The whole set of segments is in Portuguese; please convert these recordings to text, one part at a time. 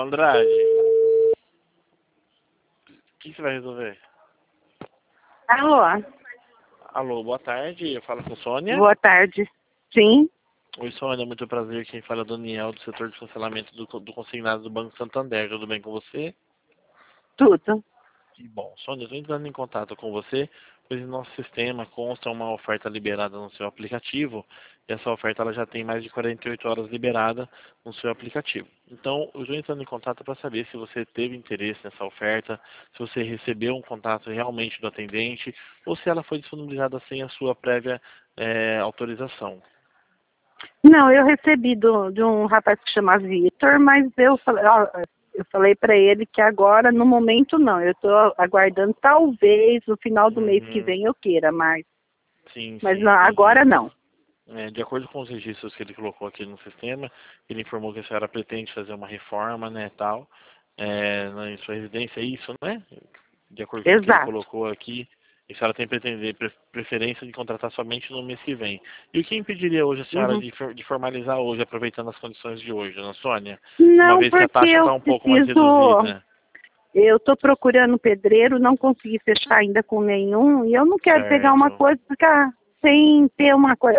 Andrade. O que você vai resolver? Alô? Alô, boa tarde. Eu falo com Sônia. Boa tarde. Sim? Oi, Sônia. Muito prazer. Quem fala é o Daniel, do setor de cancelamento do consignado do Banco Santander. Tudo bem com você? Tudo. Que bom. Sônia, eu estou entrando em contato com você, pois no nosso sistema consta uma oferta liberada no seu aplicativo, e essa oferta ela já tem mais de 48 horas liberada no seu aplicativo. Então, eu estou entrando em contato para saber se você teve interesse nessa oferta, se você recebeu um contato realmente do atendente, ou se ela foi disponibilizada sem a sua prévia autorização. Não, eu recebi de um rapaz que chama Vitor, mas eu falei para ele que agora, no momento, não. Eu estou aguardando, talvez, no final do mês que Uhum. vem eu queira, mas Sim, não, agora entendi. não. De acordo com os registros que ele colocou aqui no sistema, ele informou que a senhora pretende fazer uma reforma, né, tal, em sua residência, é isso, né? De acordo com o que ele Exato. colocou aqui, a senhora tem preferência de contratar somente no mês que vem. E o que impediria hoje a senhora Uhum. de formalizar hoje, aproveitando as condições de hoje, dona Sônia? Uma Não, vez que a porque taxa eu está um pouco mais preciso. reduzida. Eu estou procurando pedreiro, não consegui fechar ainda com nenhum, e eu não quero pegar uma Certo. coisa e ficar sem ter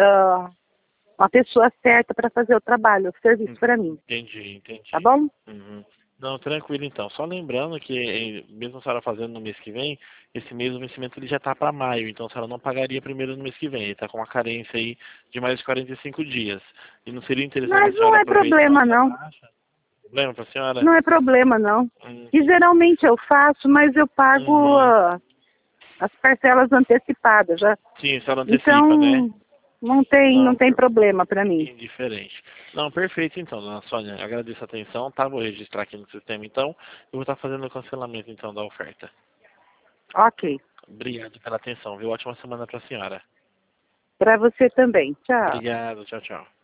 uma pessoa certa para fazer o trabalho, o serviço para mim. Tá Entendi. bom? Uhum. Não, tranquilo então. Só lembrando que, mesmo a senhora fazendo no mês que vem, esse mês o vencimento ele já está para maio, então a senhora não pagaria primeiro no mês que vem. Ele está com uma carência aí de mais de 45 dias. E não seria interessante a Mas não senhora é aproveitar problema, essa não. taxa? Problema para a senhora? Não é problema, não. Hum, E geralmente eu faço, mas eu pago Uhum. as parcelas antecipadas, já. Sim, a senhora antecipa, né? Então, não Não, tem problema para mim. indiferente. Não, perfeito então, dona Sônia. Agradeço a atenção, tá? Vou registrar aqui no sistema então. Eu vou estar fazendo o cancelamento então da oferta. Ok. Obrigado pela atenção, viu? Ótima semana para a senhora. Para você também. Tchau. Obrigado, tchau, tchau.